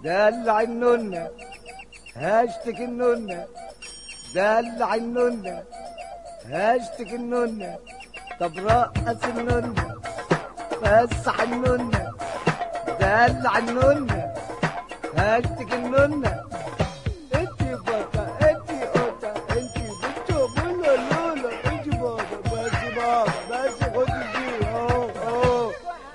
دلع النونة هاشتك النونة، دلع النونة هاشتك النونة. طب رقص النونة فسح النونة، دلع النونة هاشتك النونة. انتي بطة انتي قطة انتي بنتو بولا لولا انتي بابا بس بابا بس خدي دي اهو اهو.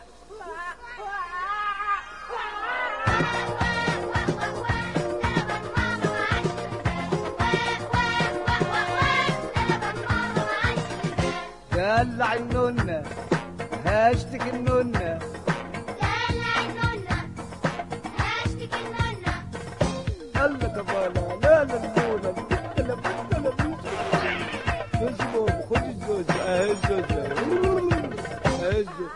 دلع النونة هاشتك النونة، دلع النونة هاشتك النونة. الله كفاله لا لا اللولا البنت لا بنت لا بنت. بس بابا خدي الزوزة اهي الزوزة اهي الزوزة.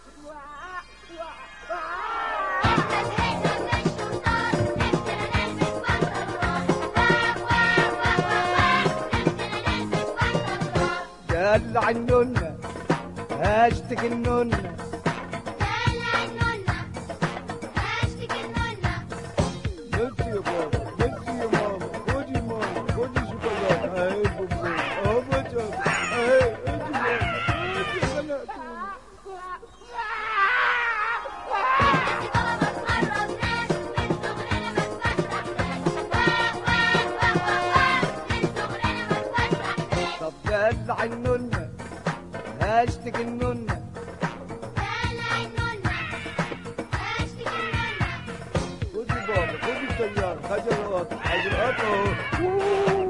احنا زهقنا من الشرطات نفسنا نلبس بنطلون، نفسنا نلبس بنطلون. دلع النونة هاشتك النونة، دلع النونة هاشتك النونة. بس يا بابا بس يا ماما خدي ماما خدي شوكولاتة اهي بابا اهو بابا اهي انتي ماما انتي خلقتوني. بس بابا ما تقربناش من صغرنا ما تفرحناش، من صغرنا ما تفرحناش. طب دلع النونة هاشتك النونة، دلع النونة هاشتك النونة. خدي بابا خدي الطيارة خدي القطر خدي القطر اهو.